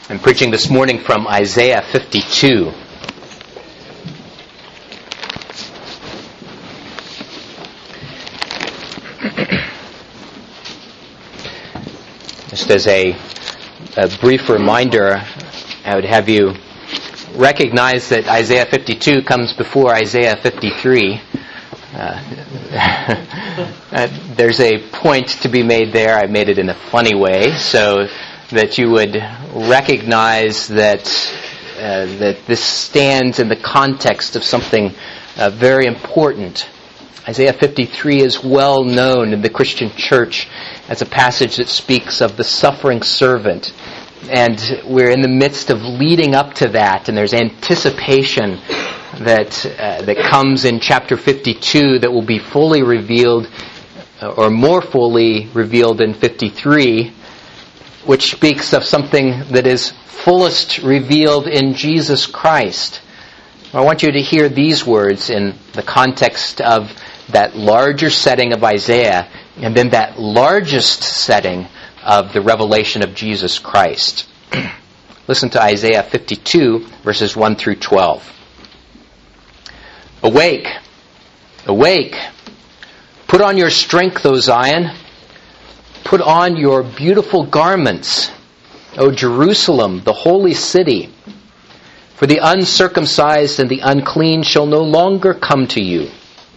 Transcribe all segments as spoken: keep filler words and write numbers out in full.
I'm preaching this morning from Isaiah fifty-two. Just as a, a brief reminder, I would have you recognize that Isaiah fifty-two comes before Isaiah fifty-three. Uh, uh, there's a point to be made there. I made it in a funny way, so that you would recognize that uh, that this stands in the context of something uh, very important. Isaiah fifty-three is well known in the Christian church as a passage that speaks of the suffering servant. And we're in the midst of leading up to that, and there's anticipation that uh, that comes in chapter fifty-two that will be fully revealed, uh, or more fully revealed in fifty-three, which speaks of something that is fullest revealed in Jesus Christ. I want you to hear these words in the context of that larger setting of Isaiah, and then that largest setting of the revelation of Jesus Christ. Listen to Isaiah fifty-two, verses one through twelve. Awake, awake, put on your strength, O Zion. Put on your beautiful garments, O Jerusalem, the holy city. For the uncircumcised and the unclean shall no longer come to you.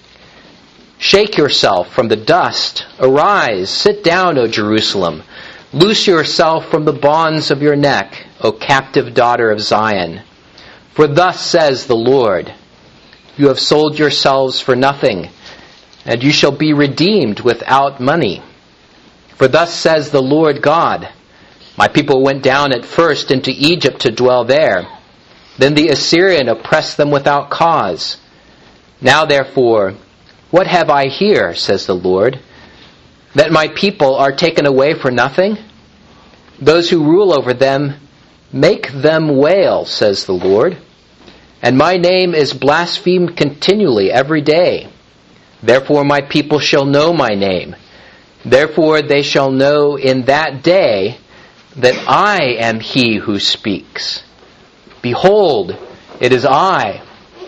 Shake yourself from the dust. Arise, sit down, O Jerusalem. Loose yourself from the bonds of your neck, O captive daughter of Zion. For thus says the Lord, you have sold yourselves for nothing, and you shall be redeemed without money. For thus says the Lord God, my people went down at first into Egypt to dwell there. Then the Assyrian oppressed them without cause. Now therefore, what have I here, says the Lord, that my people are taken away for nothing? Those who rule over them, make them wail, says the Lord. And my name is blasphemed continually every day. Therefore my people shall know my name. Therefore they shall know in that day that I am he who speaks. Behold, it is I.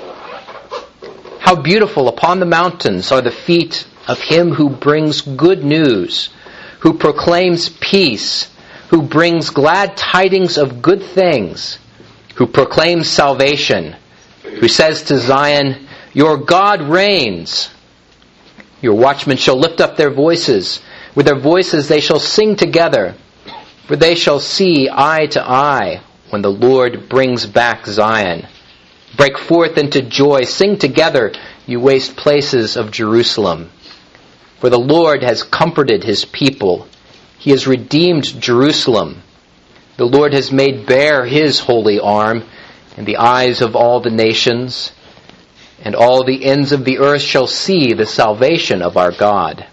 How beautiful upon the mountains are the feet of him who brings good news, who proclaims peace, who brings glad tidings of good things, who proclaims salvation, who says to Zion, your God reigns. Your watchmen shall lift up their voices. With their voices they shall sing together. For they shall see eye to eye when the Lord brings back Zion. Break forth into joy. Sing together, you waste places of Jerusalem. For the Lord has comforted his people. He has redeemed Jerusalem. The Lord has made bare his holy arm in the eyes of all the nations. And all the ends of the earth shall see the salvation of our God.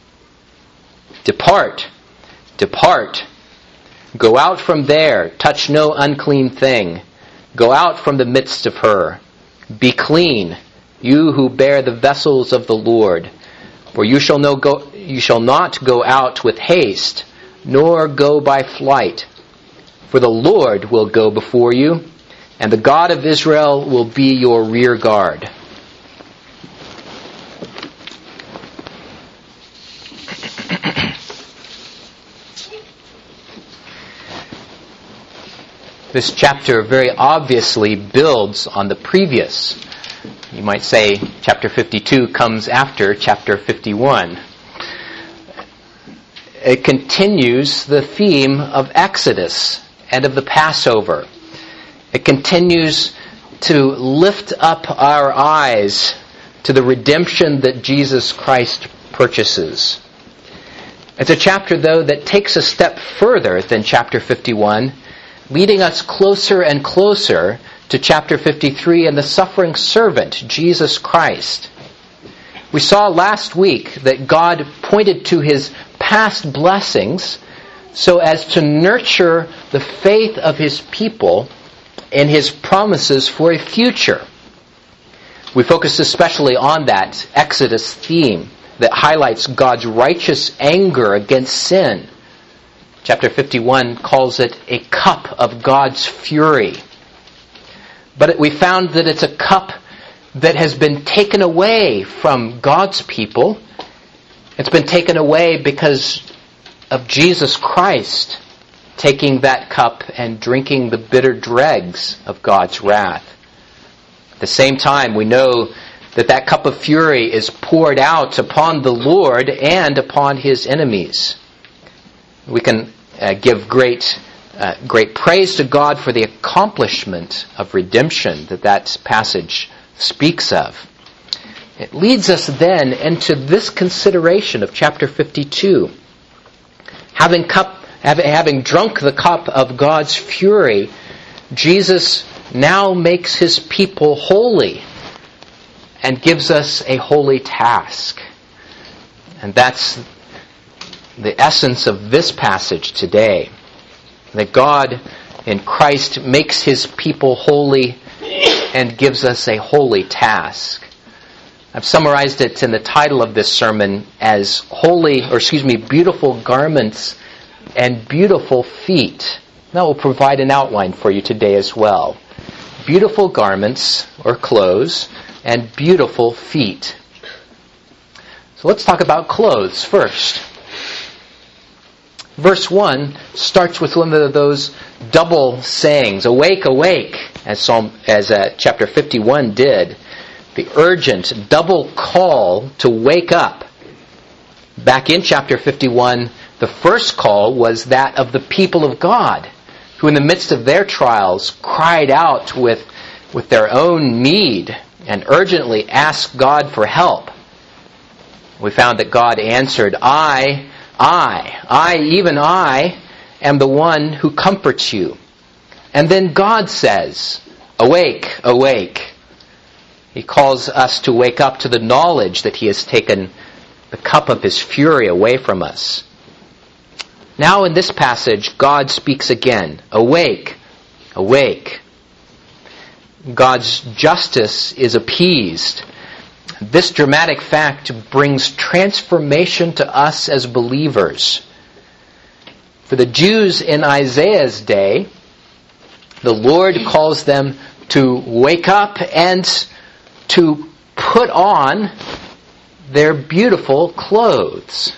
Depart, depart. Go out from there. Touch no unclean thing. Go out from the midst of her. Be clean, you who bear the vessels of the Lord. For you shall, no go, you shall not go out with haste, nor go by flight. For the Lord will go before you, and the God of Israel will be your rear guard. This chapter very obviously builds on the previous. You might say chapter fifty-two comes after chapter fifty-one. It continues the theme of Exodus and of the Passover. It continues to lift up our eyes to the redemption that Jesus Christ purchases. It's a chapter, though, that takes a step further than chapter fifty-one, leading us closer and closer to chapter fifty-three and the suffering servant, Jesus Christ. We saw last week that God pointed to his past blessings so as to nurture the faith of his people and his promises for a future. We focused especially on that Exodus theme that highlights God's righteous anger against sin. Chapter fifty-one calls it a cup of God's fury. But we found that it's a cup that has been taken away from God's people. It's been taken away because of Jesus Christ taking that cup and drinking the bitter dregs of God's wrath. At the same time, we know that that cup of fury is poured out upon the Lord and upon His enemies. We can uh, give great uh, great praise to God for the accomplishment of redemption that that passage speaks of. It leads us then into this consideration of chapter fifty-two. Having cup, having drunk the cup of God's fury, Jesus now makes His people holy and gives us a holy task. And that's the essence of this passage today. That God in Christ makes His people holy and gives us a holy task. I've summarized it in the title of this sermon as holy, or excuse me, beautiful garments and beautiful feet. That will provide an outline for you today as well. Beautiful garments or clothes and beautiful feet. So let's talk about clothes first. Verse one starts with one of those double sayings, awake, awake, as Psalm, as uh, chapter fifty-one did. The urgent double call to wake up. Back in chapter fifty-one, the first call was that of the people of God, who in the midst of their trials cried out with, with their own need and urgently asked God for help. We found that God answered, I, I, I, even I, am the one who comforts you. And then God says, awake, awake. He calls us to wake up to the knowledge that He has taken the cup of His fury away from us. Now in this passage, God speaks again. Awake, awake. God's justice is appeased. This dramatic fact brings transformation to us as believers. For the Jews in Isaiah's day, the Lord calls them to wake up and to put on their beautiful clothes.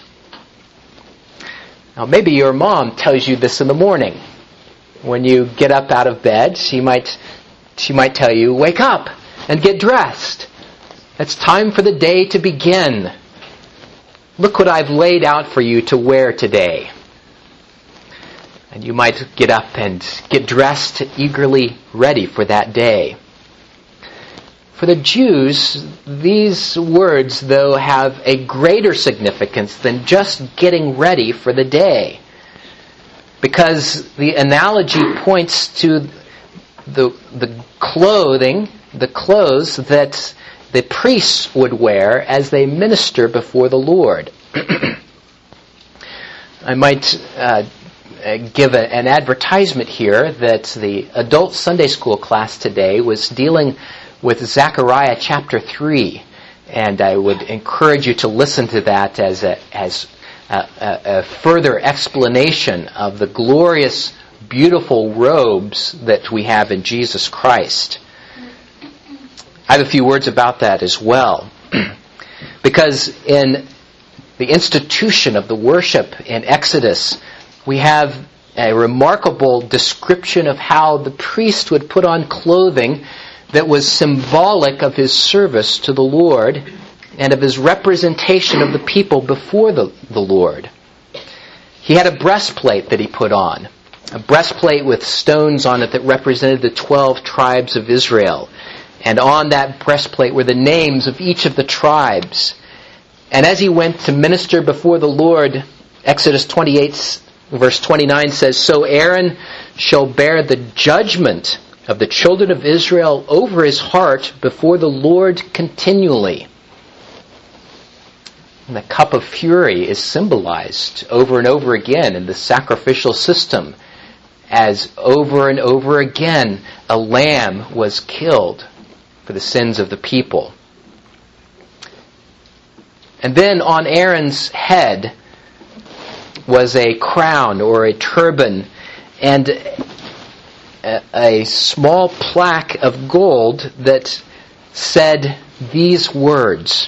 Now maybe your mom tells you this in the morning. When you get up out of bed, she might she might tell you, wake up and get dressed. It's time for the day to begin. Look what I've laid out for you to wear today. And you might get up and get dressed, eagerly ready for that day. For the Jews, these words, though, have a greater significance than just getting ready for the day. Because the analogy points to the, the clothing, the clothes that the priests would wear as they minister before the Lord. I might uh, give a, an advertisement here that the adult Sunday school class today was dealing with Zechariah chapter three, and I would encourage you to listen to that as a, as a, a, a further explanation of the glorious, beautiful robes that we have in Jesus Christ. I have a few words about that as well, because in the institution of the worship in Exodus, we have a remarkable description of how the priest would put on clothing that was symbolic of his service to the Lord and of his representation of the people before the, the Lord. He had a breastplate that he put on, a breastplate with stones on it that represented the twelve tribes of Israel. And on that breastplate were the names of each of the tribes. And as he went to minister before the Lord, Exodus twenty-eight, verse twenty-nine says, so Aaron shall bear the judgment of the children of Israel over his heart before the Lord continually. And the cup of fury is symbolized over and over again in the sacrificial system, as over and over again a lamb was killed for the sins of the people. And then on Aaron's head was a crown or a turban and a, a small plaque of gold that said these words,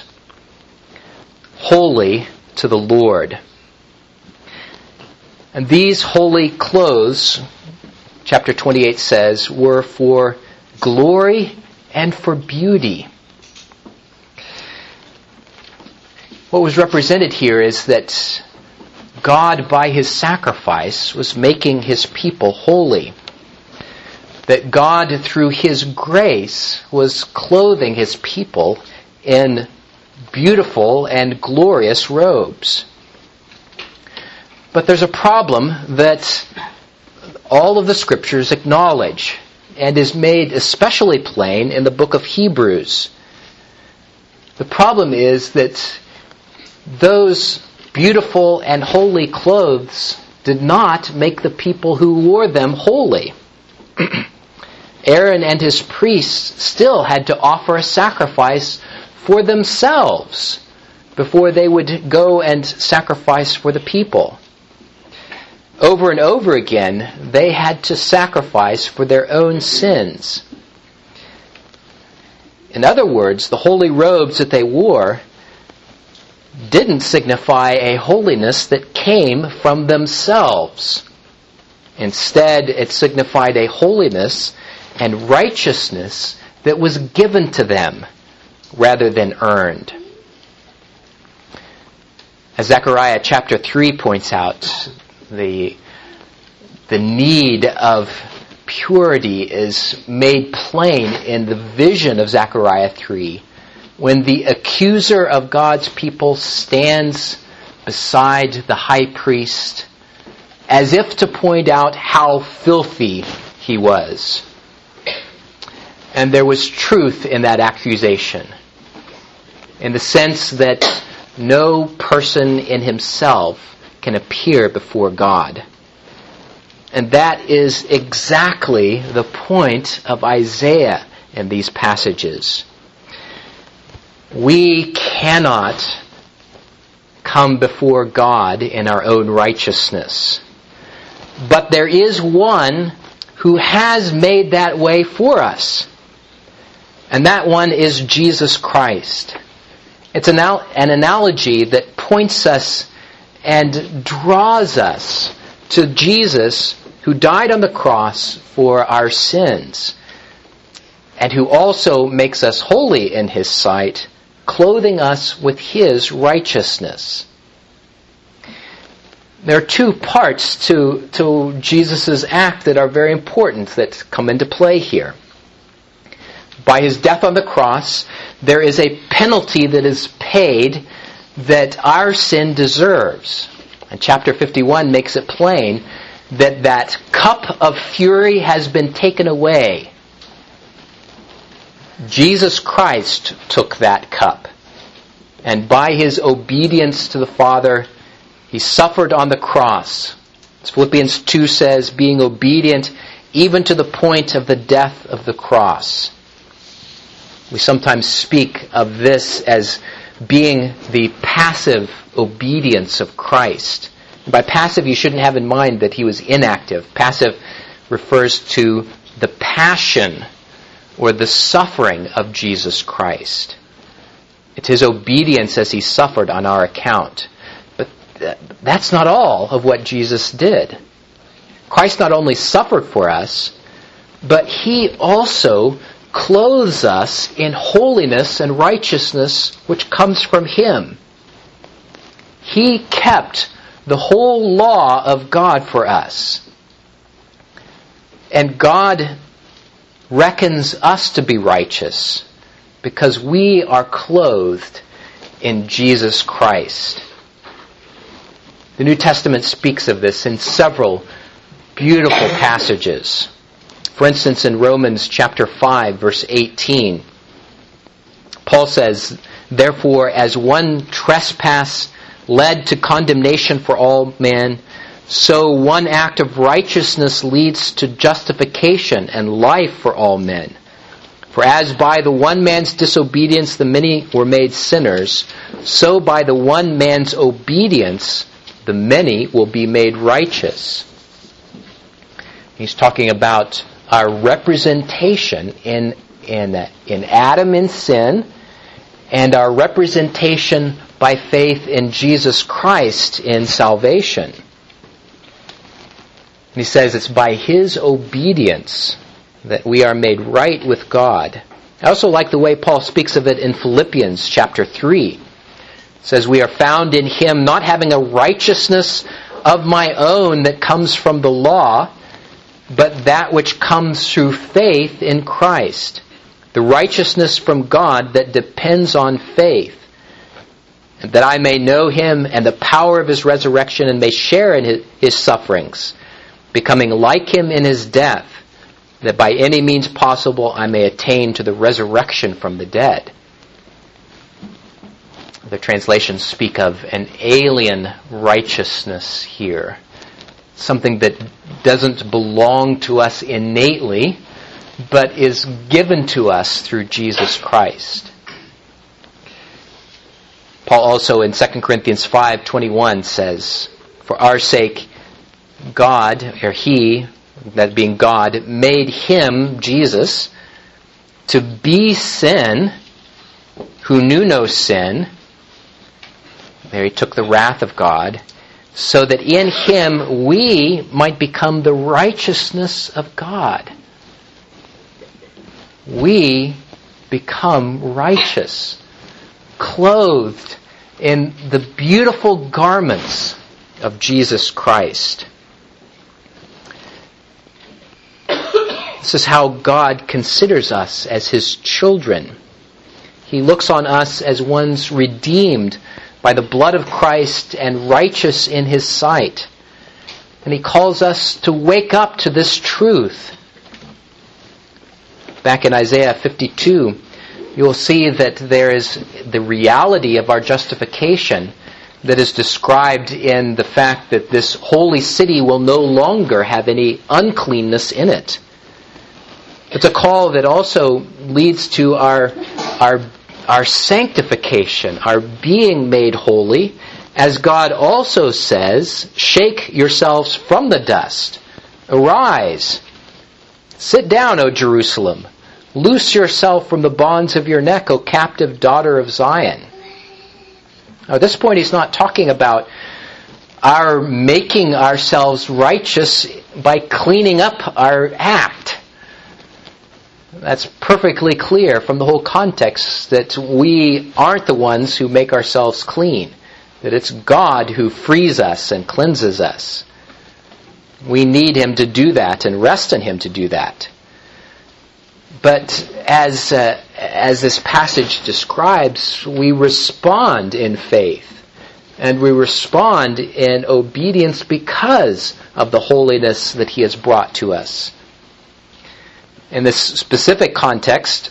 "Holy to the Lord." And these holy clothes, chapter twenty-eight says, were for glory and for beauty. What was represented here is that God, by His sacrifice, was making His people holy. That God, through His grace, was clothing His people in beautiful and glorious robes. But there's a problem that all of the Scriptures acknowledge and is made especially plain in the book of Hebrews. The problem is that those beautiful and holy clothes did not make the people who wore them holy. Aaron and his priests still had to offer a sacrifice for themselves before they would go and sacrifice for the people. Over and over again, they had to sacrifice for their own sins. In other words, the holy robes that they wore didn't signify a holiness that came from themselves. Instead, it signified a holiness and righteousness that was given to them rather than earned. As Zechariah chapter three points out, the, the need of purity is made plain in the vision of Zechariah three, when the accuser of God's people stands beside the high priest as if to point out how filthy he was. And there was truth in that accusation, in the sense that no person in himself can appear before God. And that is exactly the point of Isaiah in these passages. We cannot come before God in our own righteousness. But there is one who has made that way for us. And that one is Jesus Christ. It's an, an analogy that points us and draws us to Jesus, who died on the cross for our sins, and who also makes us holy in His sight, clothing us with His righteousness. There are two parts to, to Jesus' act that are very important that come into play here. By His death on the cross, there is a penalty that is paid that our sin deserves. And chapter fifty-one makes it plain that that cup of fury has been taken away. Jesus Christ took that cup, and by His obedience to the Father, He suffered on the cross. As Philippians two says, being obedient even to the point of the death of the cross. We sometimes speak of this as being the passive obedience of Christ. And by passive, you shouldn't have in mind that He was inactive. Passive refers to the passion or the suffering of Jesus Christ. It's His obedience as He suffered on our account. But that's not all of what Jesus did. Christ not only suffered for us, but He also clothes us in holiness and righteousness which comes from Him. He kept the whole law of God for us. And God reckons us to be righteous because we are clothed in Jesus Christ. The New Testament speaks of this in several beautiful passages. For instance, in Romans chapter five, verse eighteen, Paul says, "Therefore, as one trespass led to condemnation for all men, so one act of righteousness leads to justification and life for all men. For as by the one man's disobedience the many were made sinners, so by the one man's obedience the many will be made righteous. He's talking about our representation in in in Adam in sin, and our representation by faith in Jesus Christ in salvation. And he says it's by His obedience that we are made right with God. I also like the way Paul speaks of it in Philippians chapter three. It says, we are found in Him, not having a righteousness of my own that comes from the law, but that which comes through faith in Christ. The righteousness from God that depends on faith. That I may know Him and the power of His resurrection and may share in His, his sufferings, becoming like Him in His death, that by any means possible I may attain to the resurrection from the dead. The translations speak of an alien righteousness here. Something that doesn't belong to us innately, but is given to us through Jesus Christ. Paul also in Second Corinthians five twenty-one says, for our sake God, or He, that being God, made Him, Jesus, to be sin, who knew no sin. There He took the wrath of God, so that in Him we might become the righteousness of God. We become righteous, clothed in the beautiful garments of Jesus Christ. This is how God considers us as His children. He looks on us as ones redeemed by the blood of Christ and righteous in His sight. And He calls us to wake up to this truth. Back in Isaiah fifty-two, you'll see that there is the reality of our justification that is described in the fact that this holy city will no longer have any uncleanness in it. It's a call that also leads to our our our sanctification, our being made holy, as God also says, shake yourselves from the dust. Arise. Sit down, O Jerusalem. Loose yourself from the bonds of your neck, O captive daughter of Zion. Now, at this point, he's not talking about our making ourselves righteous by cleaning up our act. That's perfectly clear from the whole context that we aren't the ones who make ourselves clean. That it's God who frees us and cleanses us. We need Him to do that and rest in Him to do that. But as uh, as this passage describes, we respond in faith. And we respond in obedience because of the holiness that He has brought to us. In this specific context,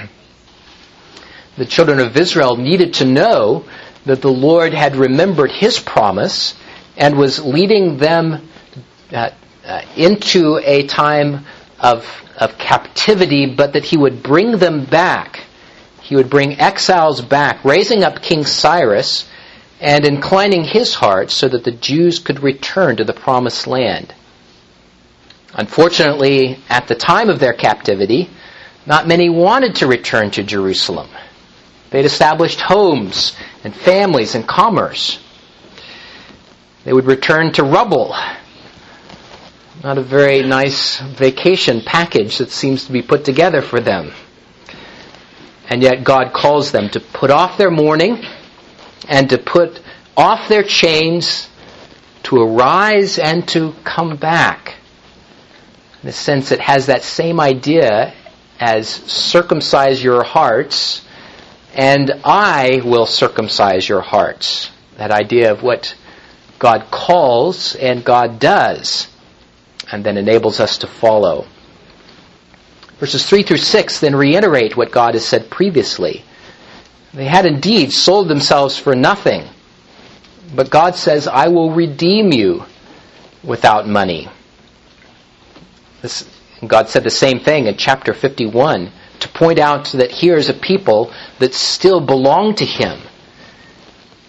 the children of Israel needed to know that the Lord had remembered His promise and was leading them uh, uh, into a time of, of captivity, but that He would bring them back. He would bring exiles back, raising up King Cyrus and inclining his heart so that the Jews could return to the promised land. Unfortunately, at the time of their captivity, not many wanted to return to Jerusalem. They'd established homes and families and commerce. They would return to rubble. Not a very nice vacation package that seems to be put together for them. And yet God calls them to put off their mourning and to put off their chains, to arise and to come back. In a sense, it has that same idea as circumcise your hearts, and I will circumcise your hearts. That idea of what God calls and God does, and then enables us to follow. Verses three through six then reiterate what God has said previously. They had indeed sold themselves for nothing, but God says, I will redeem you without money. This, God said the same thing in chapter fifty-one to point out that here is a people that still belong to Him.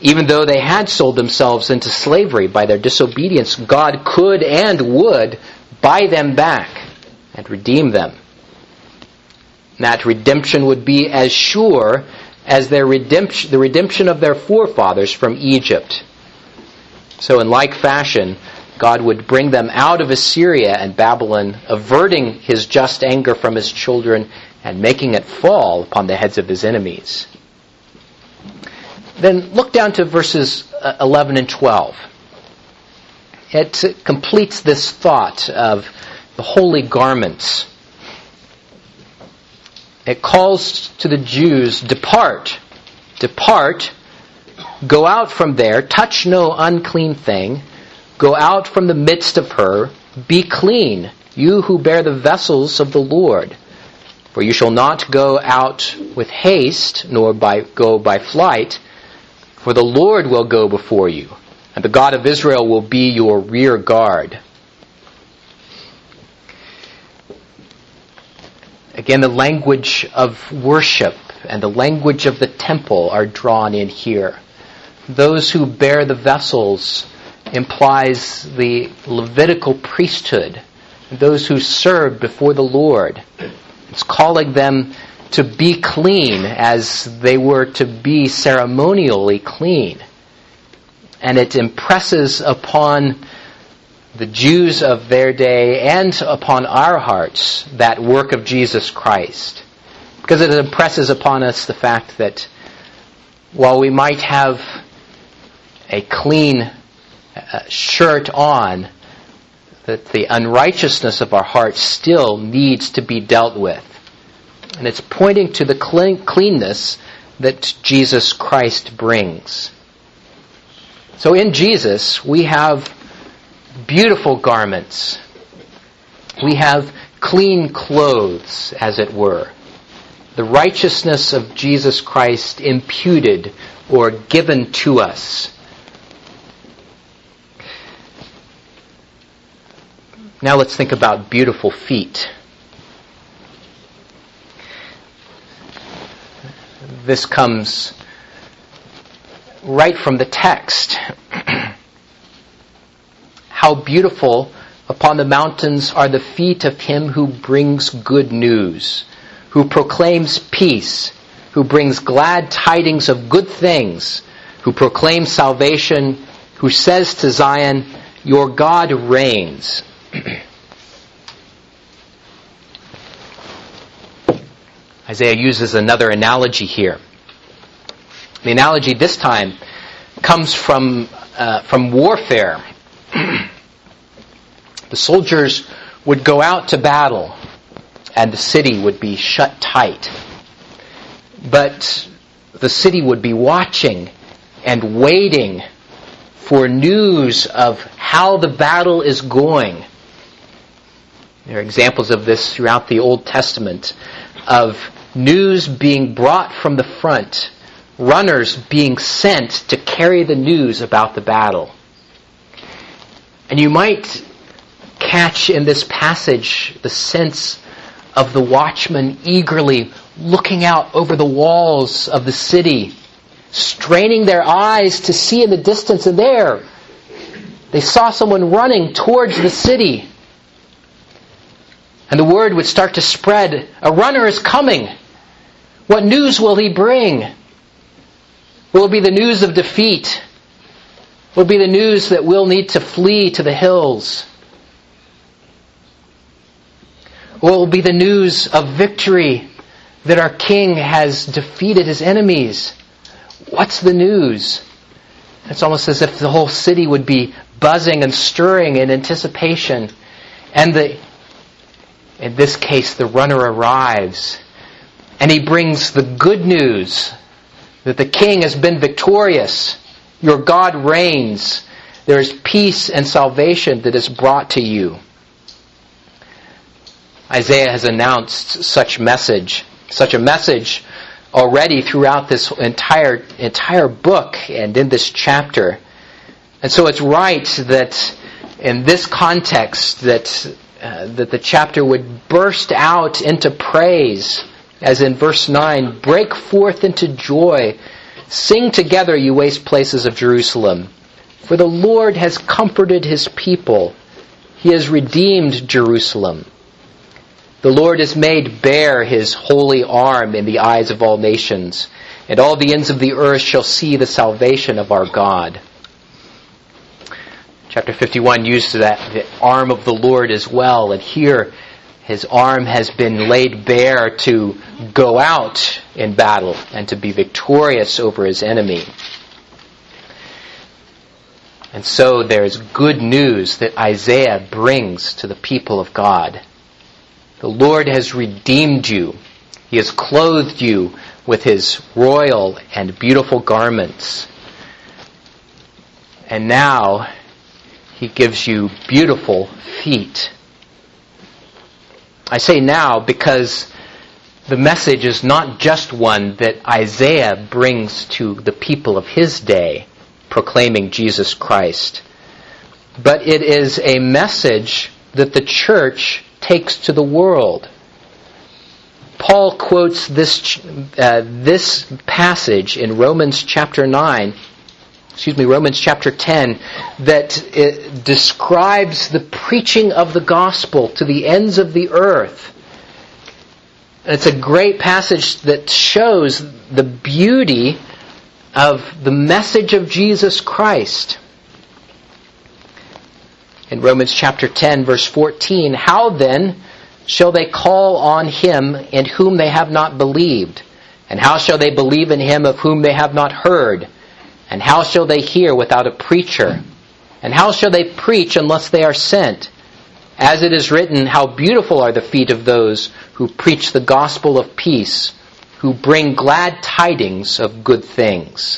Even though they had sold themselves into slavery by their disobedience, God could and would buy them back and redeem them. That redemption would be as sure as their redemption, the redemption of their forefathers from Egypt. So in like fashion, God would bring them out of Assyria and Babylon, averting his just anger from his children and making it fall upon the heads of his enemies. Then look down to verses eleven and twelve. It completes this thought of the holy garments. It calls to the Jews, depart, depart, go out from there, touch no unclean thing, go out from the midst of her, be clean, you who bear the vessels of the Lord. For you shall not go out with haste, nor by, go by flight, for the Lord will go before you, and the God of Israel will be your rear guard. Again, the language of worship and the language of the temple are drawn in here. Those who bear the vessels implies the Levitical priesthood, those who served before the Lord. It's calling them to be clean as they were to be ceremonially clean. And it impresses upon the Jews of their day and upon our hearts that work of Jesus Christ. Because it impresses upon us the fact that while we might have a clean uh, shirt on, that the unrighteousness of our hearts still needs to be dealt with. And it's pointing to the clean, cleanness that Jesus Christ brings. So in Jesus, we have beautiful garments. We have clean clothes, as it were. The righteousness of Jesus Christ imputed or given to us. Now let's think about beautiful feet. This comes right from the text. How beautiful upon the mountains are the feet of him who brings good news, who proclaims peace, who brings glad tidings of good things, who proclaims salvation, who says to Zion, your God reigns. Isaiah uses another analogy here. The analogy this time comes from uh, from warfare. The soldiers would go out to battle, and the city would be shut tight. But the city would be watching and waiting for news of how the battle is going. There are examples of this throughout the Old Testament, of news being brought from the front, runners being sent to carry the news about the battle. And you might catch in this passage the sense of the watchmen eagerly looking out over the walls of the city, straining their eyes to see in the distance, and there they saw someone running towards the city. And the word would start to spread, a runner is coming. What news will he bring? Will it be the news of defeat? Will it be the news that we'll need to flee to the hills? Or will it be the news of victory, that our king has defeated his enemies? What's the news? It's almost as if the whole city would be buzzing and stirring in anticipation. And the, in this case, the runner arrives. And he brings the good news that the king has been victorious. Your God reigns. There is peace and salvation that is brought to you. Isaiah has announced such message, such a message already throughout this entire entire book and in this chapter. And so it's right that in this context that uh, that the chapter would burst out into praise, as in verse nine, break forth into joy, Sing together, you waste places of Jerusalem, for the Lord has comforted his people. He has redeemed Jerusalem. The Lord has made bare his holy arm in the eyes of all nations, and all the ends of the earth shall see the salvation of our God. Chapter fifty-one uses that the arm of the Lord as well, and here his arm has been laid bare to go out in battle and to be victorious over his enemy. And so there's good news that Isaiah brings to the people of God. The Lord has redeemed you. He has clothed you with his royal and beautiful garments. And now he gives you beautiful feet. I say now because the message is not just one that Isaiah brings to the people of his day, proclaiming Jesus Christ, but it is a message that the church takes to the world. Paul quotes this uh, this passage in Romans chapter nine, excuse me, Romans chapter ten, that it describes the preaching of the gospel to the ends of the earth. And it's a great passage that shows the beauty of the message of Jesus Christ. In Romans chapter ten, verse fourteen, how then shall they call on him in whom they have not believed? And how shall they believe in him of whom they have not heard? And how shall they hear without a preacher? And how shall they preach unless they are sent? As it is written, how beautiful are the feet of those who preach the gospel of peace, who bring glad tidings of good things.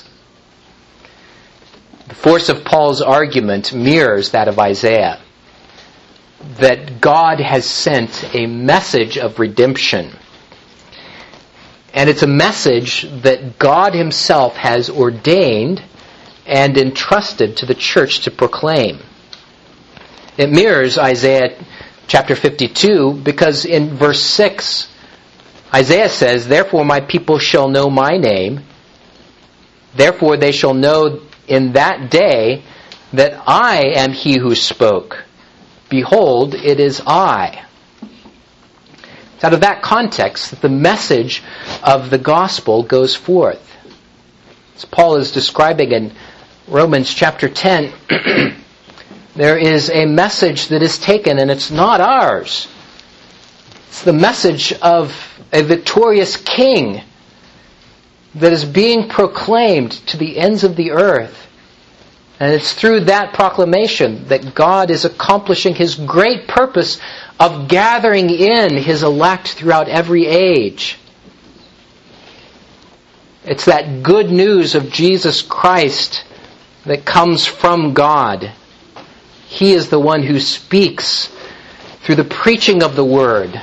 The force of Paul's argument mirrors that of Isaiah, that God has sent a message of redemption. And it's a message that God himself has ordained and entrusted to the church to proclaim. It mirrors Isaiah chapter fifty-two because in verse six, Isaiah says, therefore my people shall know my name, therefore they shall know in that day that I am he who spoke. Behold, it is I. It's out of that context that the message of the gospel goes forth. As Paul is describing in Romans chapter ten, there is a message that is taken and it's not ours. It's the message of a victorious king that is being proclaimed to the ends of the earth. And it's through that proclamation that God is accomplishing his great purpose of gathering in his elect throughout every age. It's that good news of Jesus Christ that comes from God. He is the one who speaks through the preaching of the word.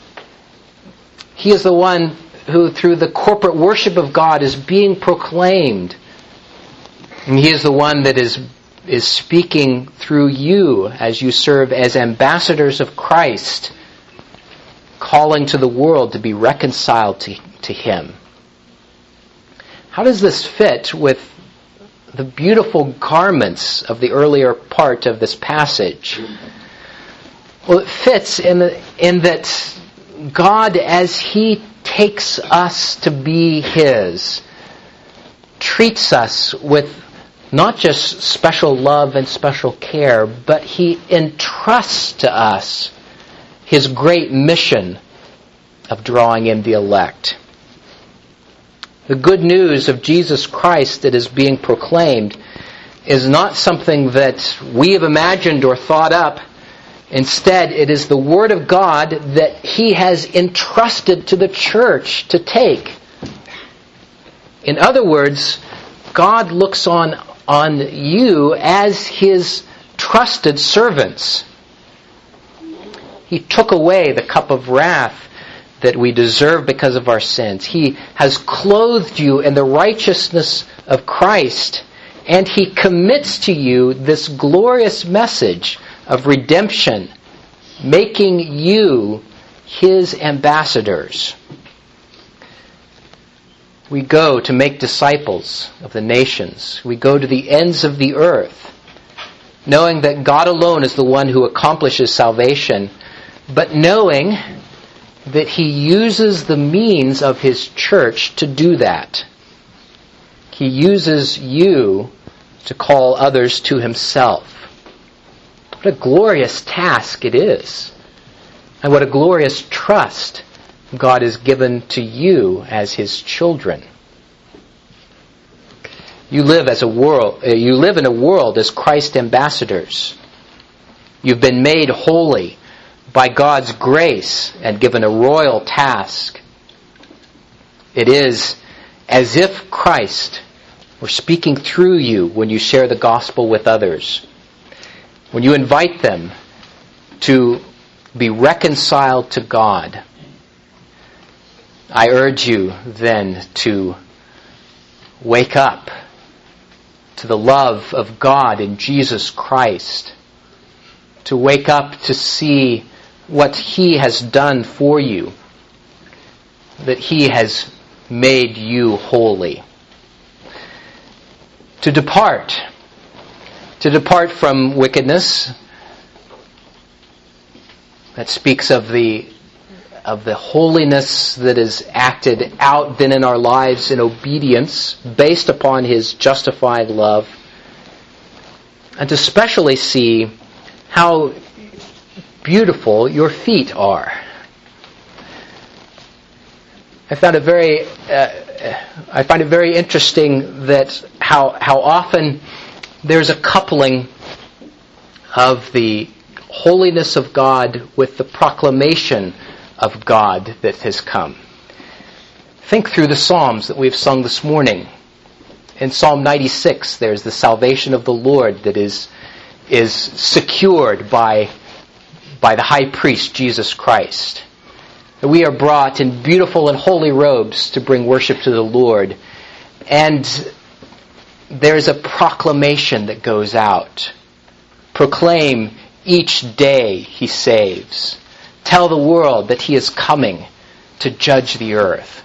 He is the one who, through the corporate worship of God, is being proclaimed. And he is the one that is, is speaking through you as you serve as ambassadors of Christ, calling to the world to be reconciled to, to him. How does this fit with the beautiful garments of the earlier part of this passage? Well, it fits in, the, in that God, as he takes us to be his, treats us with not just special love and special care, but he entrusts to us his great mission of drawing in the elect. The good news of Jesus Christ that is being proclaimed is not something that we have imagined or thought up. Instead, it is the Word of God that he has entrusted to the church to take. In other words, God looks on on you as his trusted servants. He took away the cup of wrath that we deserve because of our sins. He has clothed you in the righteousness of Christ, and he commits to you this glorious message of redemption, making you his ambassadors. We go to make disciples of the nations. We go to the ends of the earth, knowing that God alone is the one who accomplishes salvation, but knowing that He uses the means of His church to do that. He uses you to call others to Himself. What a glorious task it is. And what a glorious trust God has given to you as His children. You live as a world, uh, you live in a world as Christ ambassadors. You've been made holy by God's grace and given a royal task. It is as if Christ were speaking through you when you share the gospel with others. When you invite them to be reconciled to God, I urge you then to wake up to the love of God in Jesus Christ, to wake up to see what He has done for you, that He has made you holy. To depart, to depart from wickedness, that speaks of the of the holiness that is acted out then in our lives in obedience based upon His justified love, and to especially see how beautiful your feet are. I found it very uh, I find it very interesting that how how often there's a coupling of the holiness of God with the proclamation of God that has come. Think through the Psalms that we've sung this morning. In Psalm ninety-six, there's the salvation of the Lord that is is secured by by the high priest, Jesus Christ. We are brought in beautiful and holy robes to bring worship to the Lord. And there's a proclamation that goes out. Proclaim each day He saves. Tell the world that He is coming to judge the earth.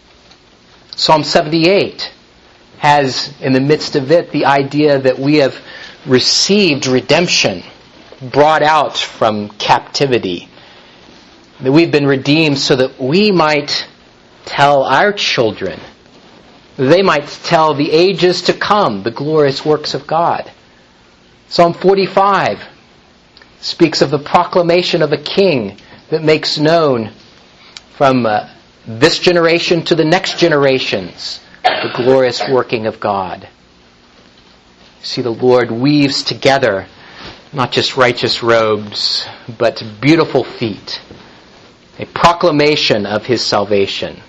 Psalm seventy-eight has in the midst of it the idea that we have received redemption, brought out from captivity. That we've been redeemed so that we might tell our children, they might tell the ages to come the glorious works of God. Psalm forty-five speaks of the proclamation of a king that makes known from uh, this generation to the next generations the glorious working of God. You see, the Lord weaves together not just righteous robes, but beautiful feet, a proclamation of His salvation.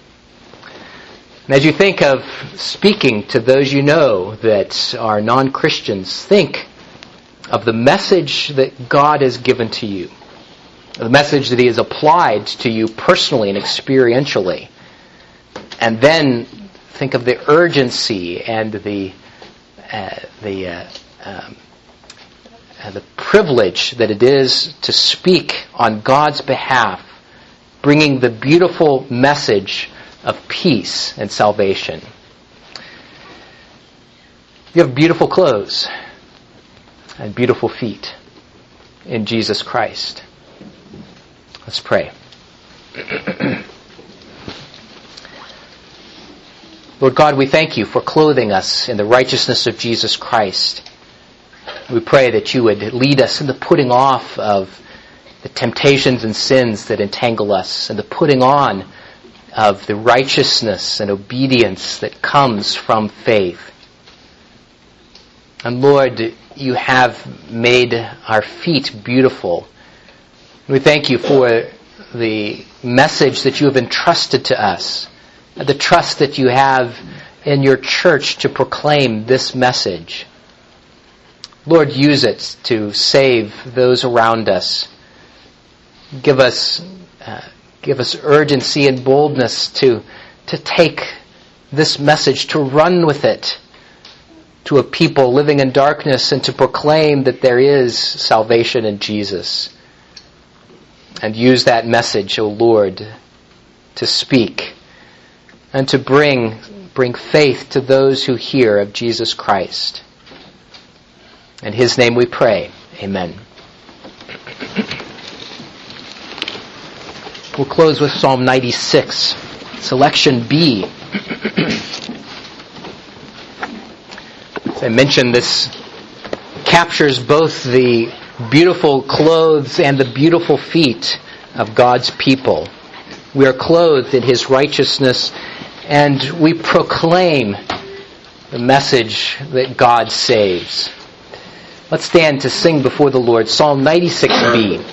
And as you think of speaking to those you know that are non-Christians, think of the message that God has given to you, the message that He has applied to you personally and experientially. And then think of the urgency and the uh, the uh, um, uh, the privilege that it is to speak on God's behalf, bringing the beautiful message of peace and salvation. You have beautiful clothes and beautiful feet in Jesus Christ. Let's pray. Lord God, we thank You for clothing us in the righteousness of Jesus Christ. We pray that You would lead us in the putting off of the temptations and sins that entangle us, and the putting on of the righteousness and obedience that comes from faith. And Lord, You have made our feet beautiful. We thank You for the message that You have entrusted to us, and the trust that You have in Your church to proclaim this message. Lord, use it to save those around us. Give us, uh, give us urgency and boldness to, to take this message, to run with it to a people living in darkness, and to proclaim that there is salvation in Jesus. And use that message, O Lord, to speak and to bring, bring faith to those who hear of Jesus Christ. In His name we pray. Amen. We'll close with Psalm ninety-six, selection B. As I mentioned, this captures both the beautiful clothes and the beautiful feet of God's people. We are clothed in His righteousness, and we proclaim the message that God saves. Let's stand to sing before the Lord. Psalm ninety-six B.